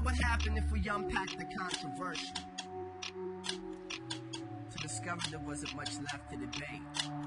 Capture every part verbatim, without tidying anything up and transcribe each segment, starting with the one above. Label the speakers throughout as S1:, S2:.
S1: would happen if we unpacked the controversial? To discover there wasn't much left to debate.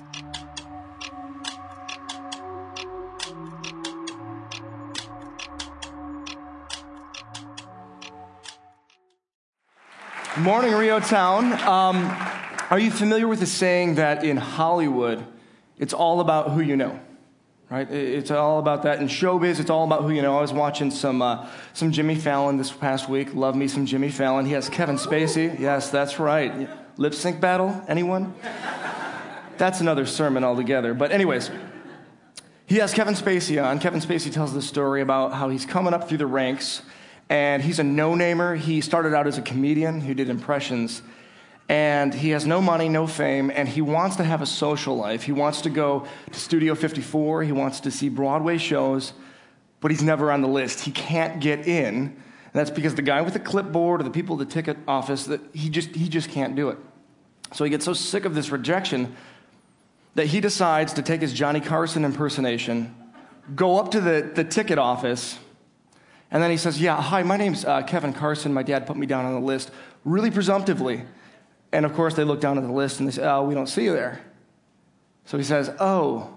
S2: Good morning, Rio Town. Um, are you familiar with the saying that in Hollywood, it's all about who you know? Right? It's all about that. In showbiz, it's all about who you know. I was watching some uh, some Jimmy Fallon this past week. Love me some Jimmy Fallon. He has Kevin Spacey. Yes, that's right. Lip sync battle? Anyone? That's another sermon altogether. But anyways, he has Kevin Spacey on. Kevin Spacey tells the story about how he's coming up through the ranks, and he's a no-namer. He started out as a comedian who did impressions, and he has no money, no fame, and he wants to have a social life. He wants to go to Studio fifty-four. He wants to see Broadway shows, but he's never on the list. He can't get in, and that's because the guy with the clipboard or the people at the ticket office, that he just he just can't do it. So he gets so sick of this rejection that he decides to take his Johnny Carson impersonation, go up to the, the ticket office, and then he says, yeah, hi, my name's uh, Kevin Carson. My dad put me down on the list, really presumptively. And, of course, they look down at the list, and they say, oh, we don't see you there. So he says, oh,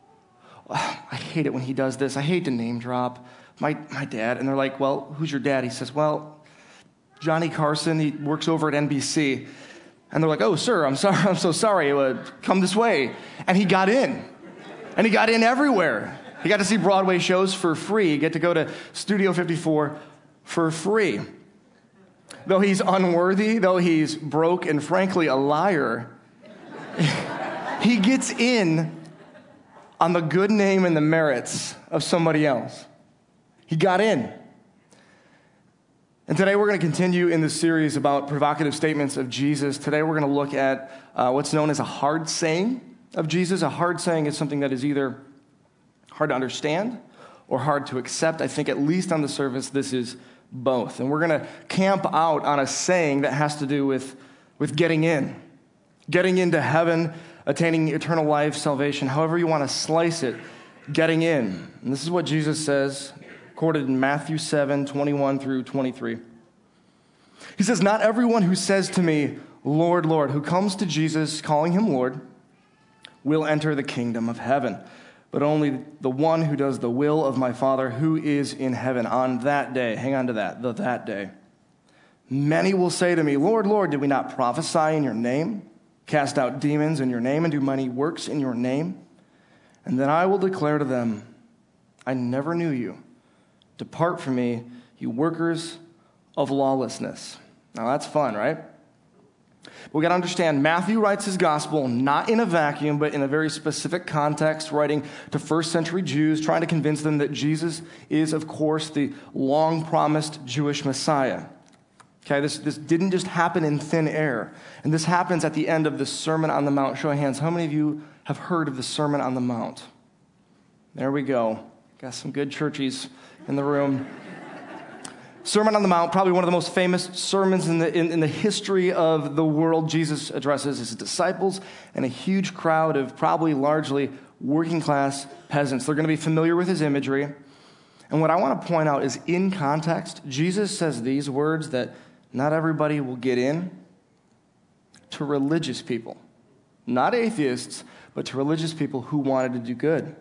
S2: I hate it when he does this. I hate to name drop my, my dad. And they're like, well, who's your dad? He says, well, Johnny Carson. He works over at N B C. And they're like, oh, sir, I'm sorry. I'm so sorry. Uh, come this way. And he got in. And he got in everywhere. He got to see Broadway shows for free. He got to go to Studio fifty-four for free. Though he's unworthy, though he's broke and frankly a liar, he gets in on the good name and the merits of somebody else. He got in. And today we're going to continue in this series about provocative statements of Jesus. Today we're going to look at uh, what's known as a hard saying of Jesus. A hard saying is something that is either hard to understand or hard to accept. I think at least on the surface this is both. And we're going to camp out on a saying that has to do with, with getting in. Getting into heaven, attaining eternal life, salvation, however you want to slice it, getting in. And this is what Jesus says, recorded in Matthew seven, twenty-one through twenty-three. He says, not everyone who says to me, Lord, Lord, who comes to Jesus calling him Lord, will enter the kingdom of heaven, but only the one who does the will of my Father who is in heaven. On that day, hang on to that, the that day, many will say to me, Lord, Lord, did we not prophesy in your name, cast out demons in your name, and do many works in your name? And then I will declare to them, I never knew you. Depart from me, you workers of lawlessness. Now that's fun, right? But we got to understand, Matthew writes his gospel not in a vacuum, but in a very specific context, writing to first century Jews, trying to convince them that Jesus is, of course, the long-promised Jewish Messiah. Okay, this, this didn't just happen in thin air. And this happens at the end of the Sermon on the Mount. Show of hands, how many of you have heard of the Sermon on the Mount? There we go. Got some good churchies in the room. Sermon on the Mount, probably one of the most famous sermons in the in, in the history of the world. Jesus addresses his disciples and a huge crowd of probably largely working-class peasants. They're going to be familiar with his imagery. And what I want to point out is, in context, Jesus says these words that not everybody will get in to religious people. Not atheists, but to religious people who wanted to do good.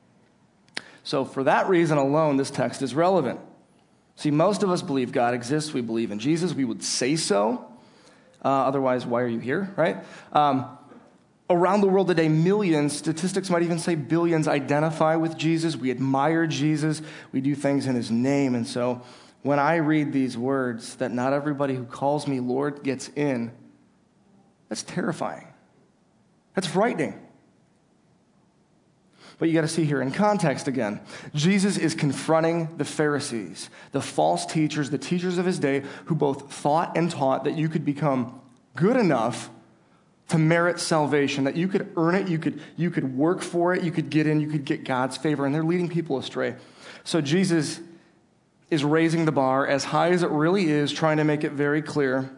S2: So for that reason alone, this text is relevant. See, most of us believe God exists. We believe in Jesus. We would say so. Uh, otherwise, why are you here, right? Um, around the world today, millions, statistics might even say billions, identify with Jesus. We admire Jesus. We do things in his name. And so when I read these words, that not everybody who calls me Lord gets in, that's terrifying. That's frightening. But you got to see here in context again. Jesus is confronting the Pharisees, the false teachers, the teachers of his day, who both thought and taught that you could become good enough to merit salvation, that you could earn it, you could, you could work for it, you could get in, you could get God's favor, and they're leading people astray. So Jesus is raising the bar as high as it really is, trying to make it very clear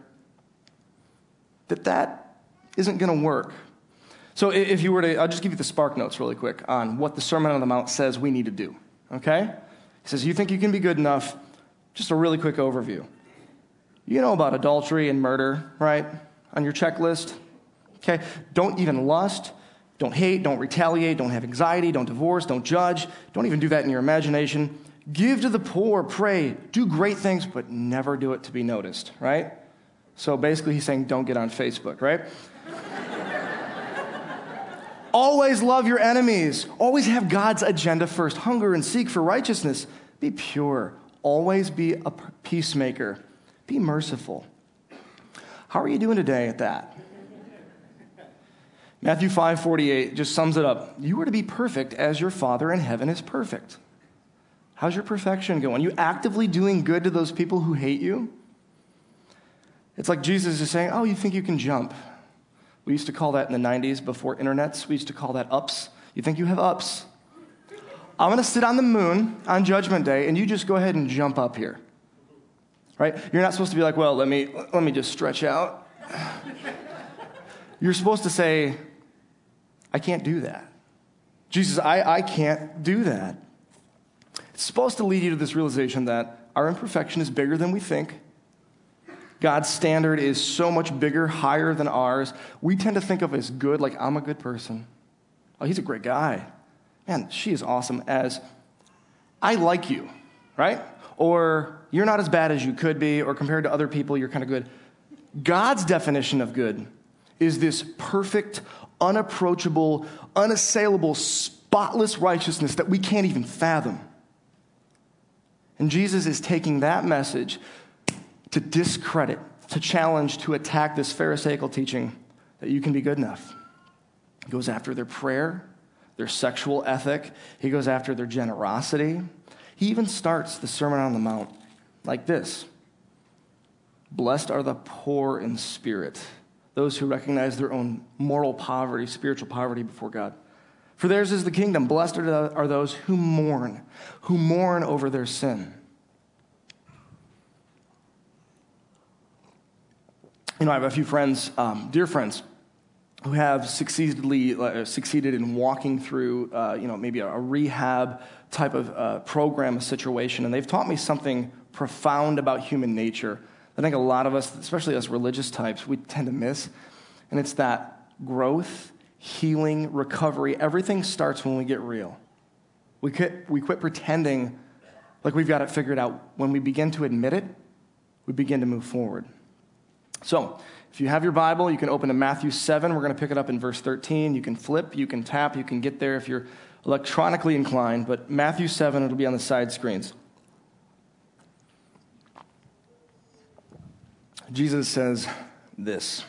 S2: that that isn't going to work. So if you were to, I'll just give you the spark notes really quick on what the Sermon on the Mount says we need to do, okay? He says, you think you can be good enough, Just a really quick overview. You know about adultery and murder, right? On your checklist. Okay? Don't even lust. Don't hate. Don't retaliate. Don't have anxiety. Don't divorce. Don't judge. Don't even do that in your imagination. Give to the poor. Pray. Do great things, but never do it to be noticed, right? So basically he's saying don't get on Facebook, right? Always love your enemies. Always have God's agenda first. Hunger and seek for righteousness. Be pure. Always be a peacemaker. Be merciful. How are you doing today at that? Matthew five forty-eight just sums it up. You are to be perfect as your Father in heaven is perfect. How's your perfection going? You actively doing good to those people who hate you? It's like Jesus is saying, oh, you think you can jump. We used to call that in the nineties before internets. We used to call that ups. You think you have ups. I'm going to sit on the moon on Judgment Day, and you just go ahead and jump up here. Right? You're not supposed to be like, well, let me let me just stretch out. You're supposed to say, I can't do that. Jesus, I, I can't do that. It's supposed to lead you to this realization that our imperfection is bigger than we think. God's standard is so much bigger, higher than ours. We tend to think of as good, like I'm a good person. Oh, he's a great guy. Man, she is awesome, as I like you, right? Or you're not as bad as you could be, or compared to other people, you're kind of good. God's definition of good is this perfect, unapproachable, unassailable, spotless righteousness that we can't even fathom. And Jesus is taking that message to discredit, to challenge, to attack this Pharisaical teaching that you can be good enough. He goes after their prayer, their sexual ethic. He goes after their generosity. He even starts the Sermon on the Mount like this. Blessed are the poor in spirit, those who recognize their own moral poverty, spiritual poverty before God. For theirs is the kingdom. Blessed are those who mourn, who mourn over their sin. You know, I have a few friends, um, dear friends, who have succeededly uh, succeeded in walking through, uh, you know, maybe a, a rehab type of uh, program, a situation, and they've taught me something profound about human nature. I think a lot of us, especially us religious types, we tend to miss, and it's that growth, healing, recovery. Everything starts when we get real. We quit, we quit pretending like we've got it figured out. When we begin to admit it, we begin to move forward. So, if you have your Bible, you can open to Matthew seven. We're going to pick it up in verse thirteen. You can flip, you can tap, you can get there if you're electronically inclined. But Matthew seven, it'll be on the side screens. Jesus says this.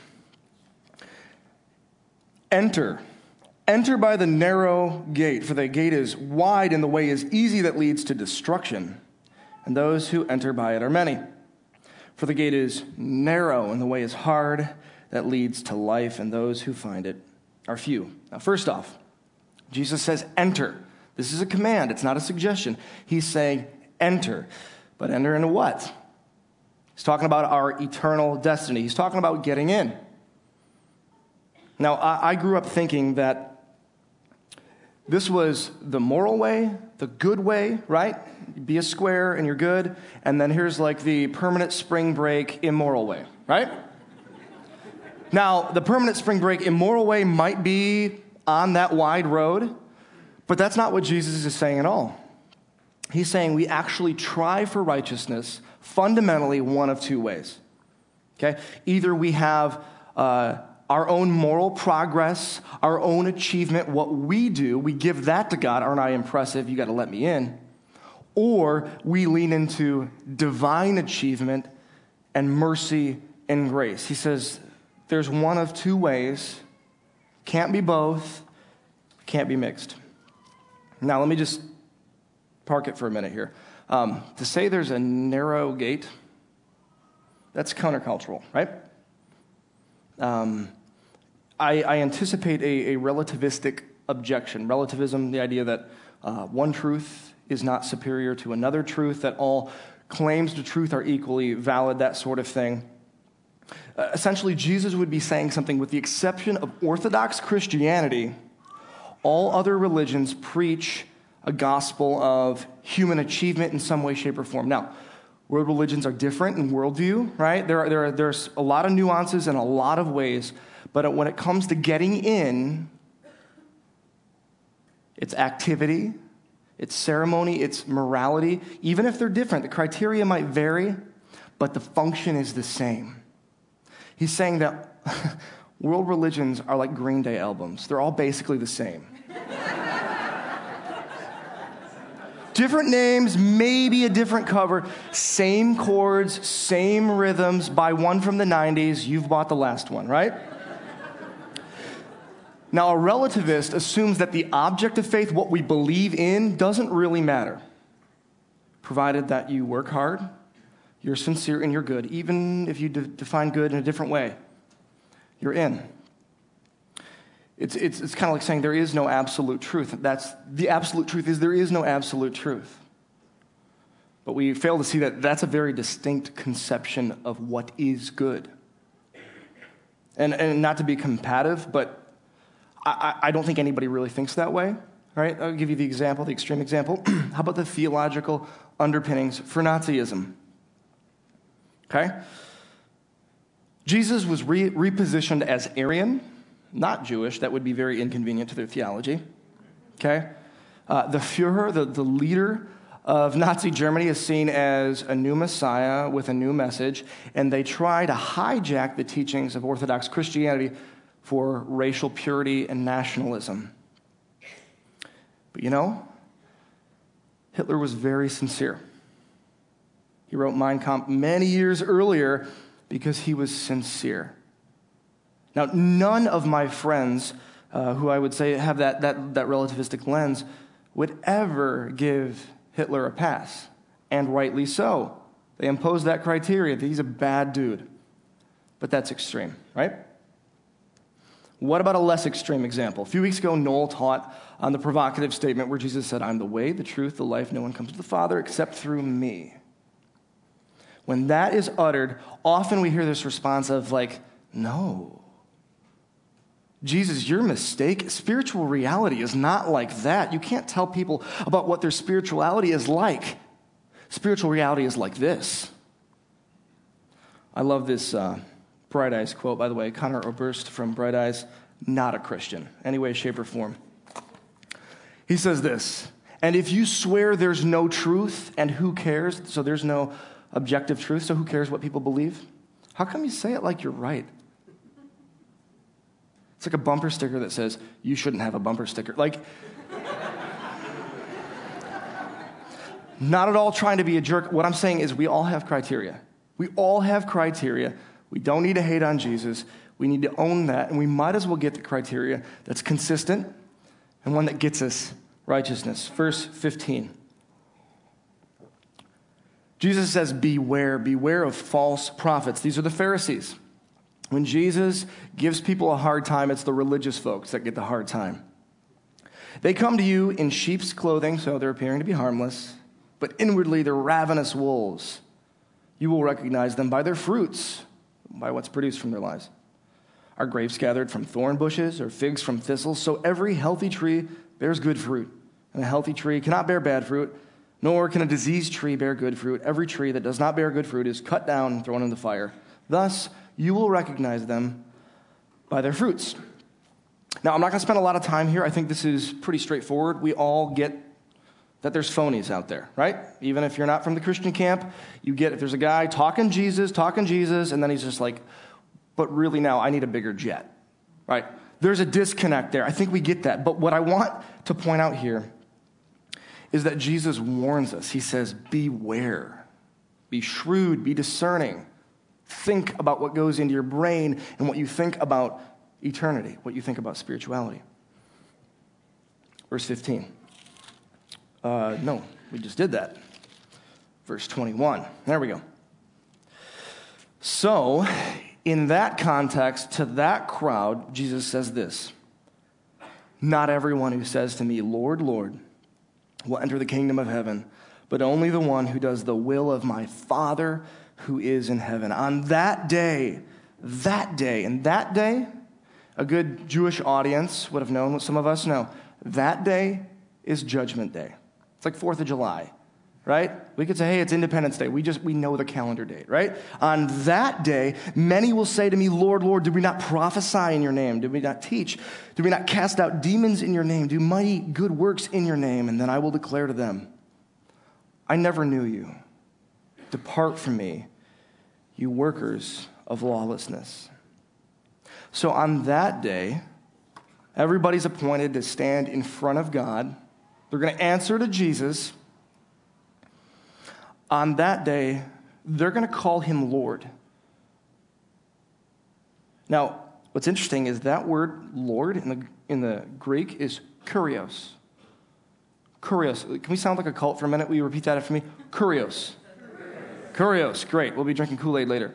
S2: Enter. Enter by the narrow gate, for the gate is wide and the way is easy that leads to destruction, and those who enter by it are many. For the gate is narrow and the way is hard that leads to life, and those who find it are few. Now, first off, Jesus says enter. This is a command. It's not a suggestion. He's saying enter. But enter into what? He's talking about our eternal destiny. He's talking about getting in. Now, I, I grew up thinking that this was the moral way, the good way, right? Be a square and you're good. And then here's like the permanent spring break immoral way, right? Now, the permanent spring break immoral way might be on that wide road, but that's not what Jesus is saying at all. He's saying we actually try for righteousness fundamentally one of two ways, okay? Either we have uh, our own moral progress, our own achievement, what we do, we give that to God. Aren't I impressive? You got to let me in. Or we lean into divine achievement and mercy and grace. He says there's one of two ways. Can't be both. Can't be mixed. Now, let me just park it for a minute here. Um, to say there's a narrow gate, that's countercultural, right? Um, I, I anticipate a, a relativistic objection. Relativism, the idea that uh, one truth is not superior to another truth, that all claims to truth are equally valid, that sort of thing. Uh, essentially, Jesus would be saying something with the exception of Orthodox Christianity, all other religions preach a gospel of human achievement in some way, shape, or form. Now, World religions are different in worldview, right? There are, there are, there's a lot of nuances in a lot of ways, but when it comes to getting in, it's activity, it's ceremony, it's morality. Even if they're different, the criteria might vary, but the function is the same. He's saying that world religions are like Green Day albums. They're all basically the same. Different names, maybe a different cover, same chords, same rhythms. Buy one from the nineties, you've bought the last one, right? Now, a relativist assumes that the object of faith, what we believe in, doesn't really matter, provided that you work hard, you're sincere, and you're good. Even if you de- define good in a different way, you're in. It's, it's, it's kind of like saying there is no absolute truth. That's, the absolute truth is there is no absolute truth. But we fail to see that that's a very distinct conception of what is good. And, and not to be combative, but I, I don't think anybody really thinks that way. All right, I'll give you the example, the extreme example. How about the theological underpinnings for Nazism? Okay? Jesus was re- repositioned as Aryan, not Jewish. That would be very inconvenient to their theology. Okay? Uh, the Führer, the, the leader of Nazi Germany, is seen as a new Messiah with a new message, and they try to hijack the teachings of Orthodox Christianity for racial purity and nationalism. But you know, Hitler was very sincere. He wrote Mein Kampf many years earlier because he was sincere. Now, none of my friends uh, who I would say have that, that, that relativistic lens would ever give Hitler a pass, and rightly so. They impose that criteria that he's a bad dude. But that's extreme, right? What about a less extreme example? A few weeks ago, Noel taught on the provocative statement where Jesus said, I'm the way, the truth, the life. No one comes to the Father except through me. When that is uttered, often we hear this response of like, no. Jesus, your mistake. Spiritual reality is not like that. You can't tell people about what their spirituality is like. Spiritual reality is like this. I love this uh, Bright Eyes quote, by the way. Conor Oberst from Bright Eyes, not a Christian, any way, shape, or form. He says this, and if you swear there's no truth, and who cares, so there's no objective truth, so who cares what people believe? How come you say it like you're right? It's like a bumper sticker that says, you shouldn't have a bumper sticker. Like, not at all trying to be a jerk. What I'm saying is we all have criteria. We all have criteria. We don't need to hate on Jesus. We need to own that, and we might as well get the criteria that's consistent and one that gets us righteousness. Verse fifteen. Jesus says, beware, beware of false prophets. These are the Pharisees. When Jesus gives people a hard time, it's the religious folks that get the hard time. They come to you in sheep's clothing, so they're appearing to be harmless, but inwardly they're ravenous wolves. You will recognize them by their fruits, by what's produced from their lives. Are grapes gathered from thorn bushes or figs from thistles? So every healthy tree bears good fruit, and a healthy tree cannot bear bad fruit, nor can a diseased tree bear good fruit. Every tree that does not bear good fruit is cut down and thrown in the fire. Thus, you will recognize them by their fruits. Now, I'm not going to spend a lot of time here. I think this is pretty straightforward. We all get that there's phonies out there, right? Even if you're not from the Christian camp, you get if there's a guy talking Jesus, talking Jesus, and then he's just like, but really now I need a bigger jet, right? There's a disconnect there. I think we get that. But what I want to point out here is that Jesus warns us. He says, beware, be shrewd, be discerning. Think about what goes into your brain and what you think about eternity, what you think about spirituality. Verse fifteen. Uh, no, we just did that. Verse twenty-one. There we go. So, in that context, to that crowd, Jesus says this, not everyone who says to me, Lord, Lord, will enter the kingdom of heaven, but only the one who does the will of my Father who is in heaven. On that day, that day, and that day, a good Jewish audience would have known what some of us know. That day is Judgment Day. It's like fourth of July, right? We could say, hey, it's Independence Day. We just, we know the calendar date, right? On that day, many will say to me, Lord, Lord, did we not prophesy in your name? Did we not teach? Did we not cast out demons in your name? Do mighty good works in your name? And then I will declare to them, I never knew you. Depart from me, you workers of lawlessness. So on that day, everybody's appointed to stand in front of God. They're going to answer to Jesus. On that day, they're going to call him Lord. Now, what's interesting is that word Lord in the, in the Greek is kurios. Kurios. Can we sound like a cult for a minute? Will you repeat that after me? Kurios. Kurios. Great. We'll be drinking Kool-Aid later.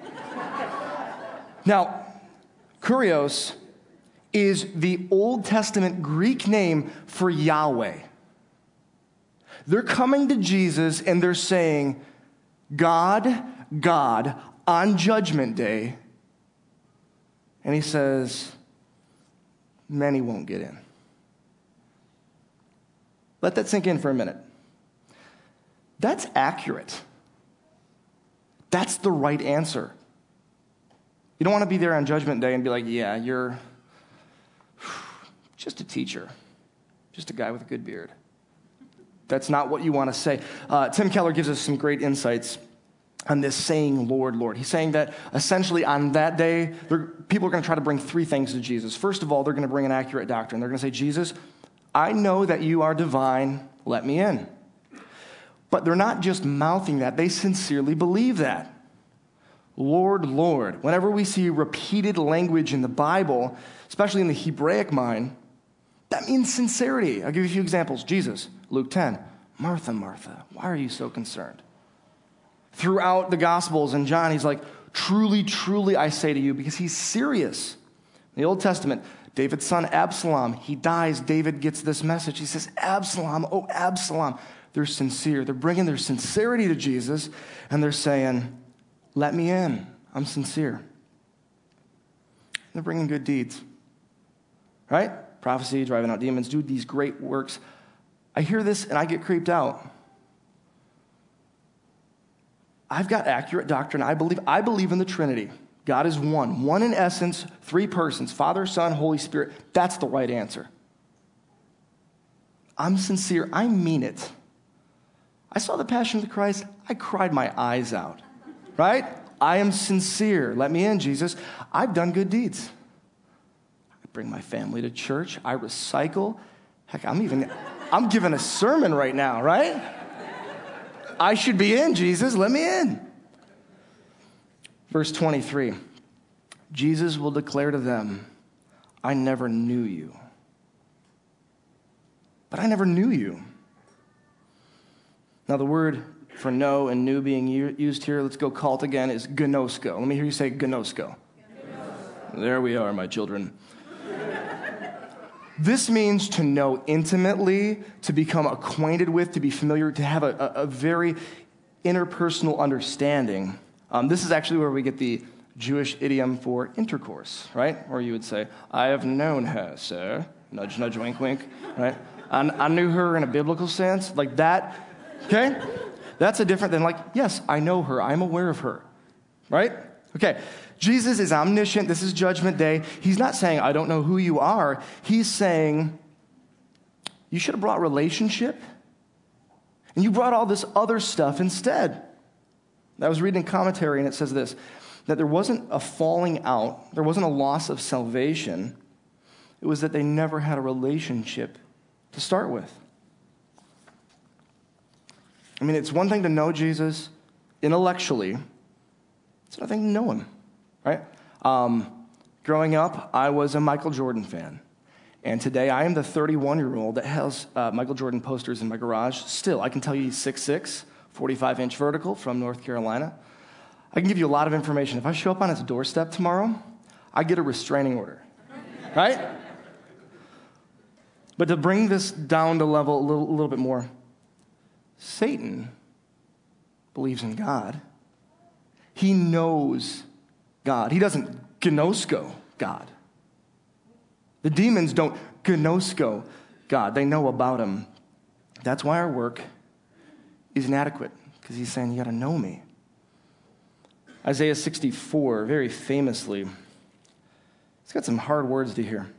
S2: Now, kurios is the Old Testament Greek name for Yahweh. They're coming to Jesus and they're saying, God, God, on Judgment Day. And he says, many won't get in. Let that sink in for a minute. That's accurate. That's the right answer. You don't want to be there on Judgment Day and be like, yeah, you're just a teacher, just a guy with a good beard. That's not what you want to say. Uh, Tim Keller gives us some great insights on this saying, Lord, Lord. He's saying that essentially on that day, people are going to try to bring three things to Jesus. First of all, they're going to bring an accurate doctrine. They're going to say, Jesus, I know that you are divine. Let me in. But they're not just mouthing that. They sincerely believe that. Lord, Lord. Whenever we see repeated language in the Bible, especially in the Hebraic mind, that means sincerity. I'll give you a few examples. Jesus, Luke ten, Martha, Martha, why are you so concerned? Throughout the Gospels and John, he's like, truly, truly, I say to you, because he's serious. In the Old Testament, David's son Absalom, he dies. David gets this message. He says, Absalom, oh, Absalom. They're sincere. They're bringing their sincerity to Jesus, and they're saying, let me in. I'm sincere. They're bringing good deeds, right? Prophecy, driving out demons, do these great works. I hear this and I get creeped out. I've got accurate doctrine. I believe, I believe in the Trinity. God is one. One in essence, three persons, Father, Son, Holy Spirit. That's the right answer. I'm sincere. I mean it. I saw the Passion of the Christ. I cried my eyes out, right? I am sincere. Let me in, Jesus. I've done good deeds. I bring my family to church. I recycle. Heck, I'm even, I'm giving a sermon right now, right? I should be in, Jesus. Let me in. Verse twenty-three, Jesus will declare to them, I never knew you. But I never knew you. Now, the word for know and knew being used here, let's go cult again, is gnosko. Let me hear you say gnosko. Gnosko. There we are, my children. This means to know intimately, to become acquainted with, to be familiar, to have a, a, a very interpersonal understanding. Um, this is actually where we get the Jewish idiom for intercourse, right? Where you would say, I have known her, sir. Nudge, nudge, wink, wink, right? I, I knew her in a biblical sense, like that, okay? That's a different than like, yes, I know her. I'm aware of her, right? Okay, Jesus is omniscient. This is Judgment Day. He's not saying, I don't know who you are. He's saying, you should have brought relationship, and you brought all this other stuff instead. I was reading a commentary, and it says this, that there wasn't a falling out, there wasn't a loss of salvation. It was that they never had a relationship to start with. I mean, it's one thing to know Jesus intellectually. It's another thing to know him, right? Um, growing up, I was a Michael Jordan fan. And today, I am the thirty-one-year-old that has uh, Michael Jordan posters in my garage. Still, I can tell you he's six six, forty-five inch vertical from North Carolina. I can give you a lot of information. If I show up on his doorstep tomorrow, I get a restraining order, right? But to bring this down to level a little, a little bit more, Satan believes in God. He knows God. He doesn't gnosko God. The demons don't gnosko God. They know about him. That's why our work is inadequate because he's saying, you got to know me. Isaiah sixty-four, very famously, it's got some hard words to hear.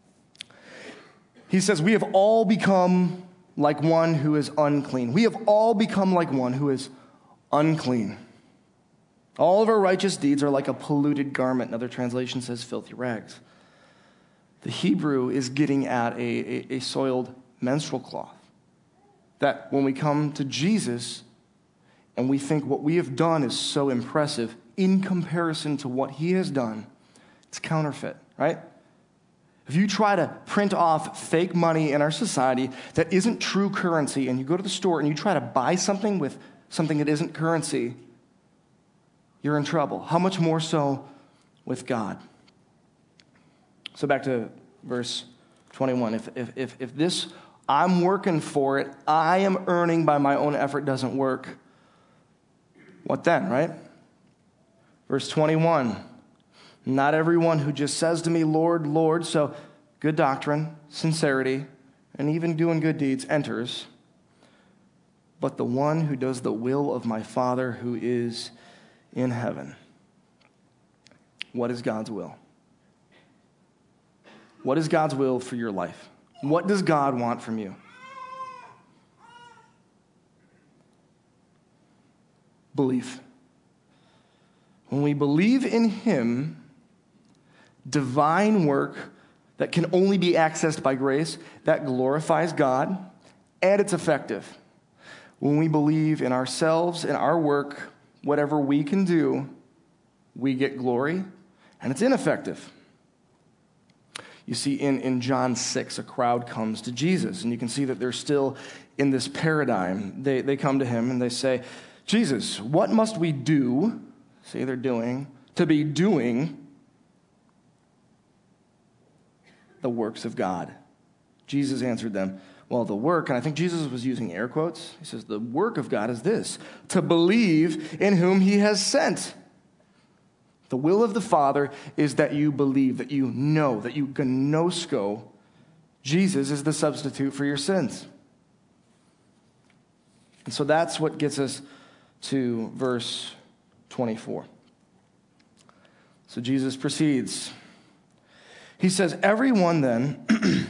S2: He says, we have all become like one who is unclean. We have all become like one who is unclean. All of our righteous deeds are like a polluted garment. Another translation says filthy rags. The Hebrew is getting at a, a, a soiled menstrual cloth. That when we come to Jesus and we think what we have done is so impressive in comparison to what he has done, it's counterfeit, right? If you try to print off fake money in our society that isn't true currency, and you go to the store and you try to buy something with something that isn't currency, you're in trouble. How much more so with God? So back to verse twenty-one. If, if, if, if this, I'm working for it, I am earning by my own effort doesn't work, what then, right? Verse twenty-one. Not everyone who just says to me, Lord, Lord, so good doctrine, sincerity, and even doing good deeds enters, but the one who does the will of my Father who is in heaven. What is God's will? What is God's will for your life? What does God want from you? Belief. When we believe in him, divine work that can only be accessed by grace, that glorifies God, and it's effective. When we believe in ourselves and our work, whatever we can do, we get glory, and it's ineffective. You see, in, in John six, a crowd comes to Jesus, and you can see that they're still in this paradigm. They, they come to him, and they say, Jesus, what must we do, say they're doing, to be doing the works of God? Jesus answered them, well, the work, and I think Jesus was using air quotes. He says, the work of God is this, to believe in whom he has sent. The will of the Father is that you believe, that you know, that you gnosko. Jesus is the substitute for your sins. And so that's what gets us to verse twenty-four. So Jesus proceeds. He says, everyone then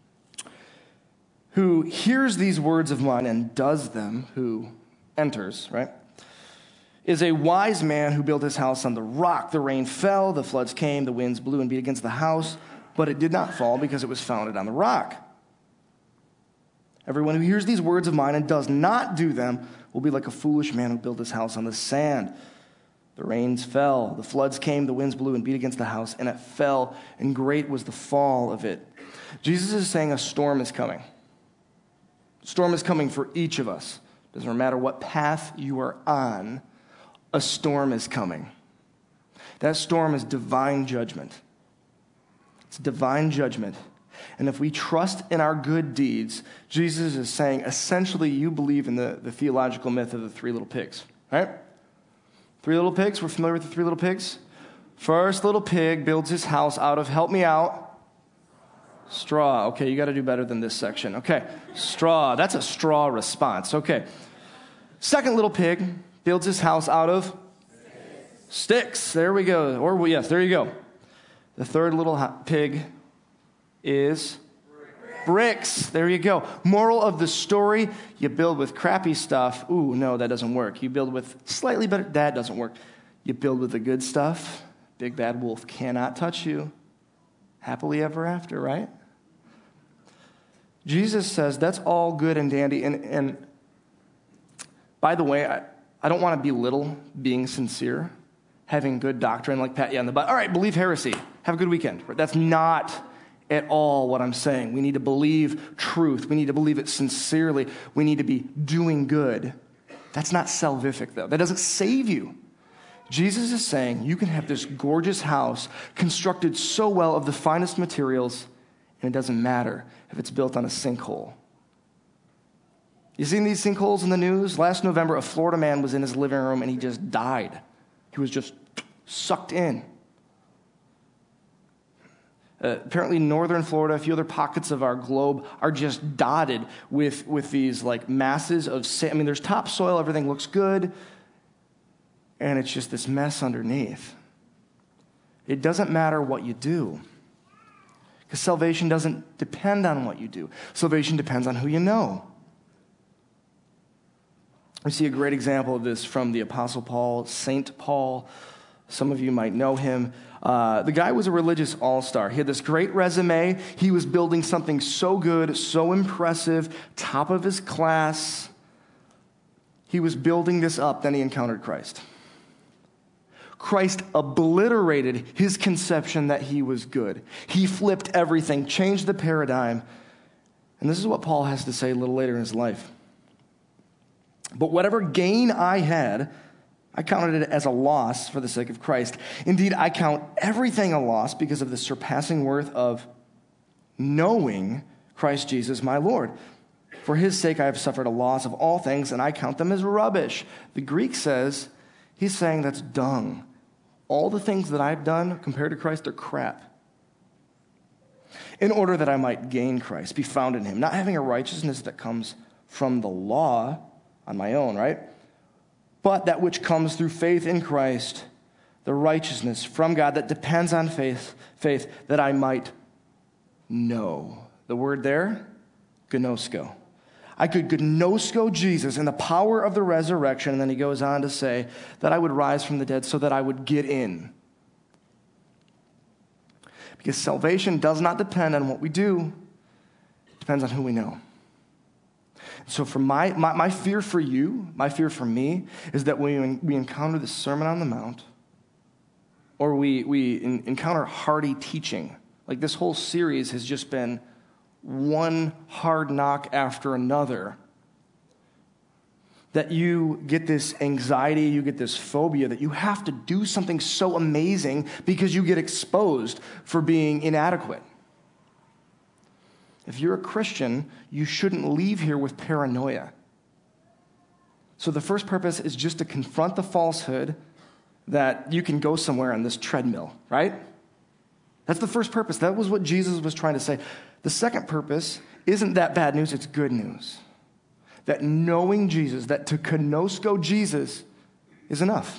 S2: who hears these words of mine and does them, who enters, right, is a wise man who built his house on the rock. The rain fell, the floods came, the winds blew and beat against the house, but it did not fall because it was founded on the rock. Everyone who hears these words of mine and does not do them will be like a foolish man who built his house on the sand. The rains fell, the floods came, the winds blew and beat against the house, and it fell, and great was the fall of it. Jesus is saying a storm is coming. A storm is coming for each of us. Doesn't matter what path you are on, a storm is coming. That storm is divine judgment. It's divine judgment. And if we trust in our good deeds, Jesus is saying, essentially, you believe in the, the theological myth of the three little pigs, right? Three little pigs, we're familiar with the three little pigs? First little pig builds his house out of, help me out, straw. Okay, you got to do better than this section. Okay, straw. That's a straw response. Okay. Second little pig builds his house out of sticks. Sticks. There we go. Or, yes, there you go. The third little pig is bricks. There you go. Moral of the story, you build with crappy stuff. Ooh, no, that doesn't work. You build with slightly better, that doesn't work. You build with the good stuff. Big bad wolf cannot touch you. Happily ever after, right? Jesus says that's all good and dandy. And, and by the way, I, I don't want to belittle being sincere, having good doctrine like pat you on the butt. All right, believe heresy. Have a good weekend. That's not at all what I'm saying. We need to believe truth. We need to believe it sincerely. We need to be doing good. That's not salvific, though. That doesn't save you. Jesus is saying you can have this gorgeous house constructed so well of the finest materials, and it doesn't matter if it's built on a sinkhole. You seen these sinkholes in the news? Last November, a Florida man was in his living room, and he just died. He was just sucked in. Uh, apparently northern Florida, a few other pockets of our globe are just dotted with, with these like masses of sand. I mean, there's topsoil, everything looks good, and it's just this mess underneath. It doesn't matter what you do, because salvation doesn't depend on what you do. Salvation depends on who you know. We see a great example of this from the Apostle Paul, Saint Paul. Some of you might know him. Uh, the guy was a religious all-star. He had this great resume. He was building something so good, so impressive, top of his class. He was building this up, then he encountered Christ. Christ obliterated his conception that he was good. He flipped everything, changed the paradigm. And this is what Paul has to say a little later in his life. But whatever gain I had, I counted it as a loss for the sake of Christ. Indeed, I count everything a loss because of the surpassing worth of knowing Christ Jesus my Lord. For his sake I have suffered a loss of all things, and I count them as rubbish. The Greek says, he's saying that's dung. All the things that I've done compared to Christ are crap. In order that I might gain Christ, be found in him, not having a righteousness that comes from the law on my own, right? But that which comes through faith in Christ, the righteousness from God that depends on faith, faith that I might know. The word there, gnosko. I could gnosko Jesus in the power of the resurrection, and then he goes on to say that I would rise from the dead so that I would get in. Because salvation does not depend on what we do. It depends on who we know. So for my, my, my fear for you, my fear for me, is that when we encounter the Sermon on the Mount, or we, we in, encounter hearty teaching, like this whole series has just been one hard knock after another, that you get this anxiety, you get this phobia that you have to do something so amazing because you get exposed for being inadequate. If you're a Christian, you shouldn't leave here with paranoia. So the first purpose is just to confront the falsehood that you can go somewhere on this treadmill, right? That's the first purpose. That was what Jesus was trying to say. The second purpose isn't that bad news, it's good news. That knowing Jesus, that to gnosko Jesus is enough.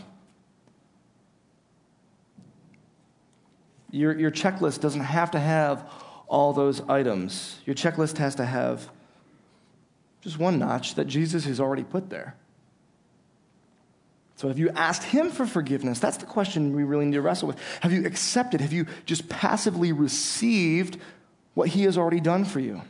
S2: Your, your checklist doesn't have to have all those items. Your checklist has to have just one notch that Jesus has already put there. So have you asked him for forgiveness? That's the question we really need to wrestle with. Have you accepted? Have you just passively received what he has already done for you?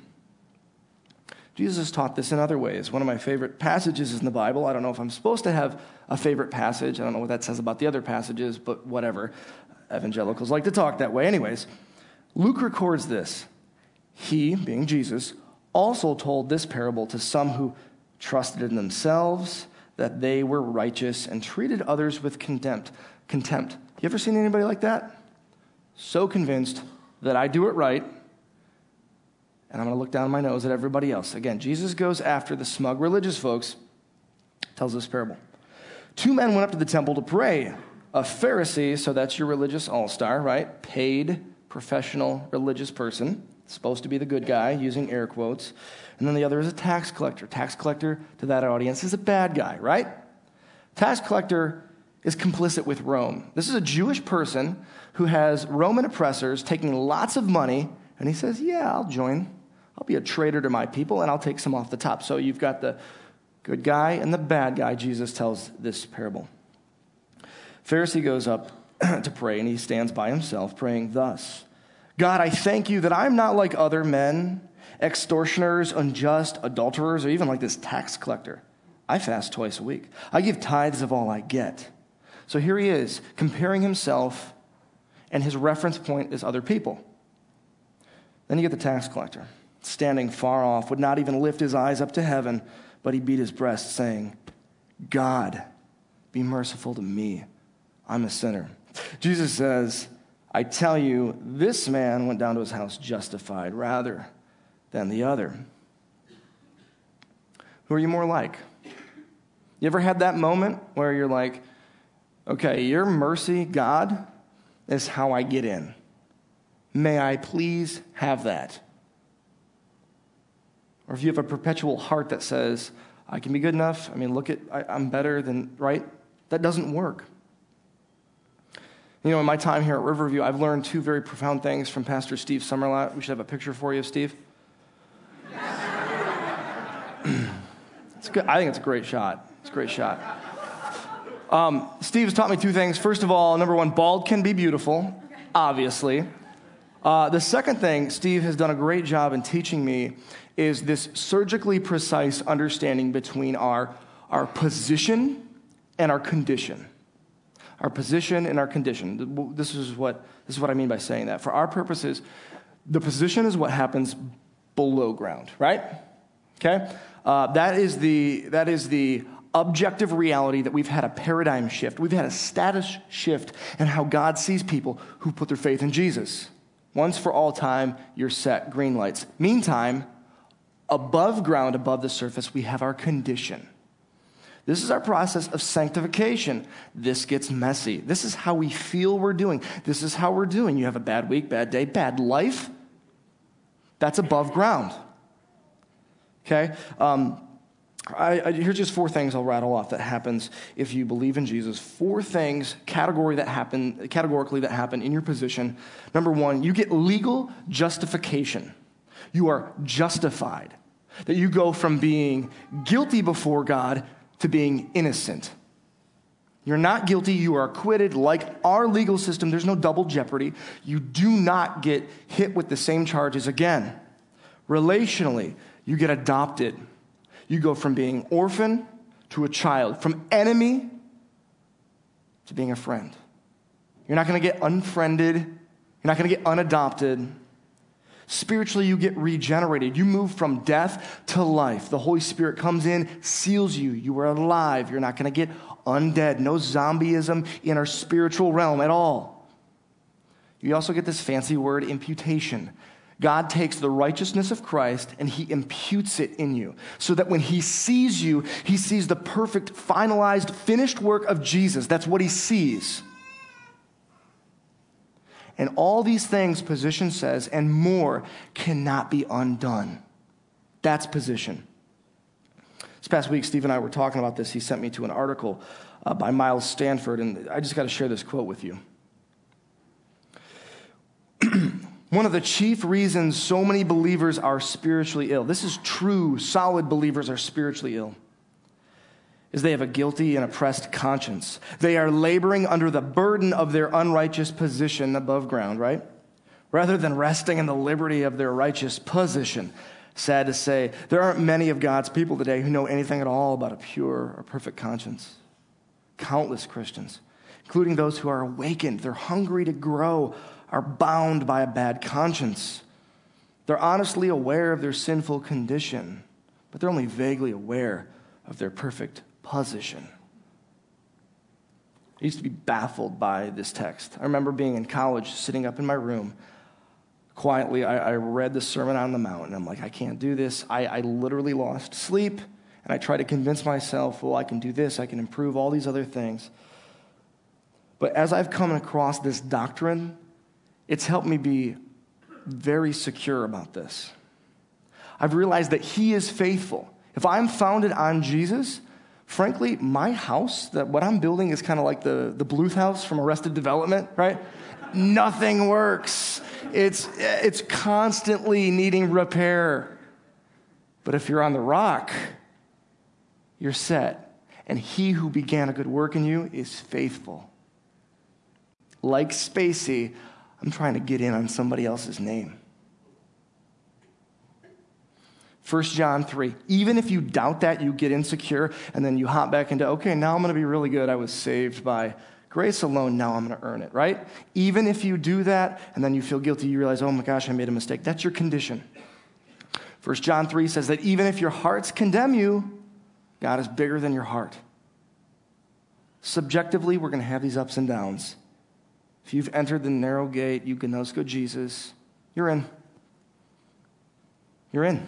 S2: Jesus has taught this in other ways. One of my favorite passages is in the Bible. I don't know if I'm supposed to have a favorite passage. I don't know what that says about the other passages, but whatever. Evangelicals like to talk that way. Anyways, Luke records this. He, being Jesus, also told this parable to some who trusted in themselves that they were righteous and treated others with contempt. Contempt. You ever seen anybody like that? So convinced that I do it right, and I'm going to look down my nose at everybody else. Again, Jesus goes after the smug religious folks, tells this parable. Two men went up to the temple to pray. A Pharisee, so that's your religious all-star, right? Paid, professional, religious person, supposed to be the good guy, using air quotes. And then the other is a tax collector. Tax collector, to that audience, is a bad guy, right? Tax collector is complicit with Rome. This is a Jewish person who has Roman oppressors taking lots of money, and he says, yeah, I'll join. I'll be a traitor to my people, and I'll take some off the top. So you've got the good guy and the bad guy. Jesus tells this parable. Pharisee goes up to pray, and he stands by himself, praying thus: God, I thank you that I'm not like other men, extortioners, unjust, adulterers, or even like this tax collector. I fast twice a week. I give tithes of all I get. So here he is, comparing himself, and his reference point is other people. Then you get the tax collector, standing far off, would not even lift his eyes up to heaven, but he beat his breast, saying, God, be merciful to me. I'm a sinner. Jesus says, I tell you, this man went down to his house justified rather than the other. Who are you more like? You ever had that moment where you're like, okay, your mercy, God, is how I get in. may I please have that? Or if you have a perpetual heart that says, I can be good enough, I mean, look at, I, I'm better than, right? That doesn't work. You know, in my time here at Riverview, I've learned two very profound things from Pastor Steve Summerlot. We should have a picture for you of Steve. It's good. I think it's a great shot. It's a great shot. Um, Steve has taught me two things. First of all, number one, bald can be beautiful, obviously. Uh, the second thing Steve has done a great job in teaching me is this surgically precise understanding between our, our position and our condition. Our position and our condition. This is what this is what I mean by saying that. For our purposes, the position is what happens below ground, right? Okay? Uh, that is the that is the objective reality that we've had a paradigm shift. We've had a status shift in how God sees people who put their faith in Jesus. Once for all time, you're set, green lights. Meantime, above ground, above the surface, we have our condition. This is our process of sanctification. This gets messy. This is how we feel we're doing. This is how we're doing. You have a bad week, bad day, bad life. That's above ground. Okay? Um, I, I, here's just four things I'll rattle off that happens if you believe in Jesus. Four things category that happen, categorically that happen in your position. Number one, you get legal justification. You are justified. That you go from being guilty before God to being innocent. You're not guilty. You are acquitted. Like our legal system, there's no double jeopardy. You do not get hit with the same charges again. Relationally, you get adopted. You go from being orphan to a child, from enemy to being a friend. You're not going to get unfriended. You're not going to get unadopted. Spiritually, you get regenerated. You move from death to life. The Holy Spirit comes in, seals you. You are alive. You're not going to get undead. No zombieism in our spiritual realm at all. You also get this fancy word, imputation. God takes the righteousness of Christ and he imputes it in you so that when he sees you, he sees the perfect, finalized, finished work of Jesus. That's what he sees. And all these things, position says, and more, cannot be undone. That's position. This past week, Steve and I were talking about this. He sent me to an article uh, by Miles Stanford, and I just got to share this quote with you. One of the chief reasons so many believers are spiritually ill, this is true, solid believers are spiritually ill, is they have a guilty and oppressed conscience. They are laboring under the burden of their unrighteous position above ground, right? Rather than resting in the liberty of their righteous position. Sad to say, there aren't many of God's people today who know anything at all about a pure or perfect conscience. Countless Christians, including those who are awakened, they're hungry to grow, are bound by a bad conscience. They're honestly aware of their sinful condition, but they're only vaguely aware of their perfect position. I used to be baffled by this text. I remember being in college, sitting up in my room, quietly, I, I read the Sermon on the Mount, and I'm like, I can't do this. I, I literally lost sleep, and I tried to convince myself, well, I can do this, I can improve all these other things. But as I've come across this doctrine, it's helped me be very secure about this. I've realized that he is faithful. If I'm founded on Jesus, frankly, my house, that what I'm building is kind of like the, the Bluth house from Arrested Development, right? Nothing works. It's, it's constantly needing repair. But if you're on the rock, you're set. And he who began a good work in you is faithful. Like Spacey, I'm trying to get in on somebody else's name. First John three, even if you doubt that, you get insecure, and then you hop back into, okay, now I'm going to be really good. I was saved by grace alone. Now I'm going to earn it, right? Even if you do that, and then you feel guilty, you realize, oh my gosh, I made a mistake. That's your condition. First John three says that even if your hearts condemn you, God is bigger than your heart. Subjectively, we're going to have these ups and downs. If you've entered the narrow gate, you can know, let's go, Jesus. You're in. You're in.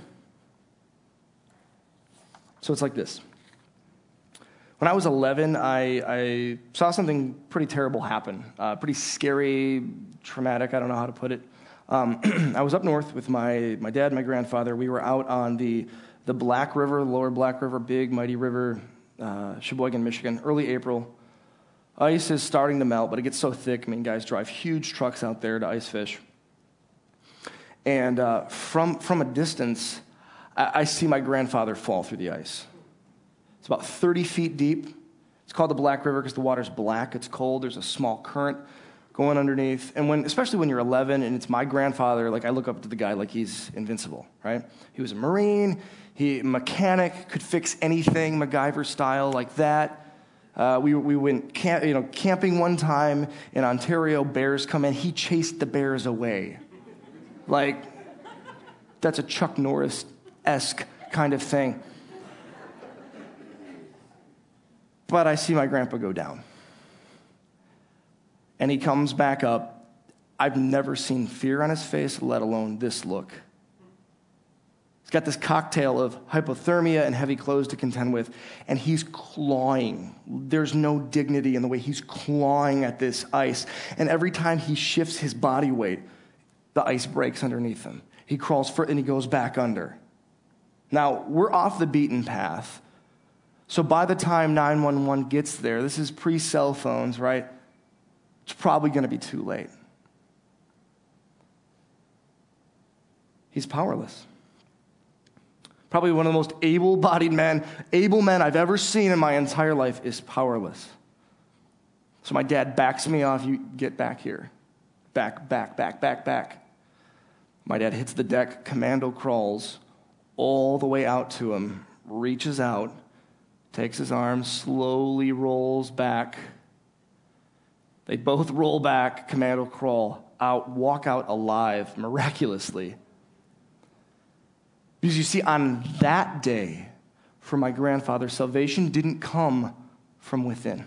S2: So it's like this. When I was eleven, I, I saw something pretty terrible happen. Uh, pretty scary, traumatic, I don't know how to put it. Um, I was up north with my, my dad and my grandfather. We were out on the, the Black River, lower Black River, big, mighty river, uh, Sheboygan, Michigan, early April. Ice is starting to melt, but it gets so thick. I mean, guys drive huge trucks out there to ice fish. And uh, from, from a distance, I, I see my grandfather fall through the ice. It's about thirty feet deep. It's called the Black River because the water's black. It's cold. There's a small current going underneath. And when, especially when you're eleven and it's my grandfather, like I look up to the guy like he's invincible, right? He was a Marine. He mechanic, could fix anything, MacGyver style like that. Uh, we we went camp, you know, camping one time in Ontario. Bears come in. He chased the bears away. Like, that's a Chuck Norris-esque kind of thing. But I see my grandpa go down. And he comes back up. I've never seen fear on his face, let alone this look. He's got this cocktail of hypothermia and heavy clothes to contend with, and he's clawing. There's no dignity in the way he's clawing at this ice. And every time he shifts his body weight, the ice breaks underneath him. He crawls for, and he goes back under. Now, we're off the beaten path. So by the time nine one one gets there, this is pre-cell phones, right? It's probably going to be too late. He's powerless. Probably one of the most able-bodied men, able men I've ever seen in my entire life is powerless. So my dad backs me off. You get back here. Back, back, back, back, back. My dad hits the deck, commando crawls all the way out to him, reaches out, takes his arm, slowly rolls back. They both roll back, commando crawl out, walk out alive, miraculously. Because you see, on that day, for my grandfather, salvation didn't come from within.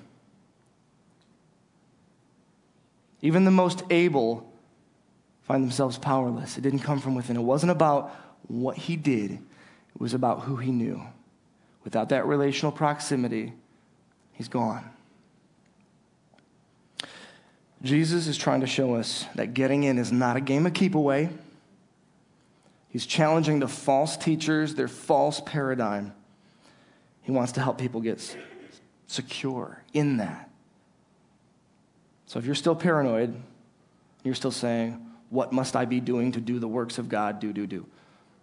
S2: Even the most able find themselves powerless. It didn't come from within. It wasn't about what he did. It was about who he knew. Without that relational proximity, he's gone. Jesus is trying to show us that getting in is not a game of keep away. He's challenging the false teachers, their false paradigm. He wants to help people get secure in that. So if you're still paranoid, you're still saying, what must I be doing to do the works of God? Do, do, do.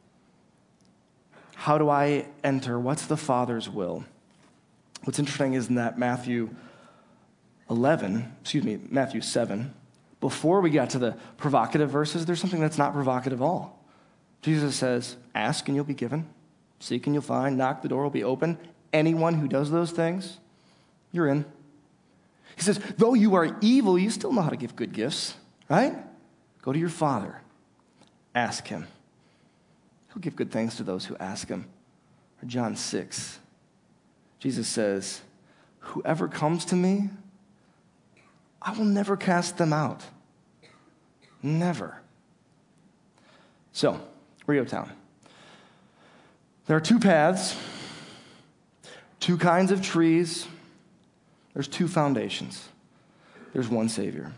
S2: How do I enter? What's the Father's will? What's interesting is in that Matthew eleven, excuse me, Matthew seven, before we got to the provocative verses, there's something that's not provocative at all. Jesus says, ask and you'll be given. Seek and you'll find. Knock, the door will be open. Anyone who does those things, you're in. He says, though you are evil, you still know how to give good gifts, right? Go to your Father. Ask him. He'll give good things to those who ask him. Or John six, Jesus says, whoever comes to me, I will never cast them out. Never. So, Rio Town. There are two paths, two kinds of trees. There's two foundations. There's one Savior.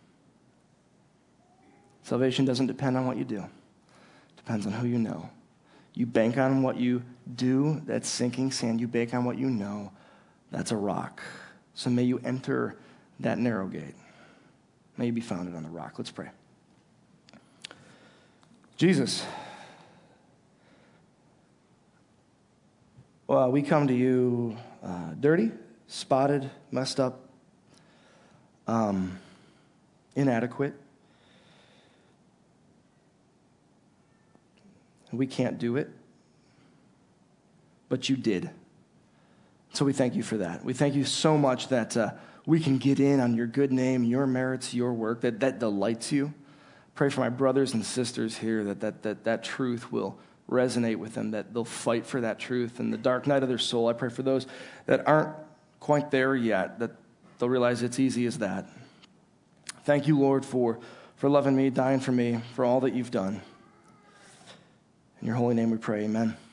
S2: Salvation doesn't depend on what you do. It depends on who you know. You bank on what you do, that's sinking sand. You bank on what you know, that's a rock. So may you enter that narrow gate. May you be founded on the rock. Let's pray. Jesus, well, we come to you uh, dirty, spotted, messed up, um, inadequate. We can't do it, but you did. So we thank you for that. We thank you so much that uh, we can get in on your good name, your merits, your work, that that delights you. Pray for my brothers and sisters here that that that, that truth will resonate with them, that they'll fight for that truth in the dark night of their soul. I pray for those that aren't quite there yet, that they'll realize it's easy as that. Thank you, Lord, for, for loving me, dying for me, for all that you've done. In your holy name we pray, amen.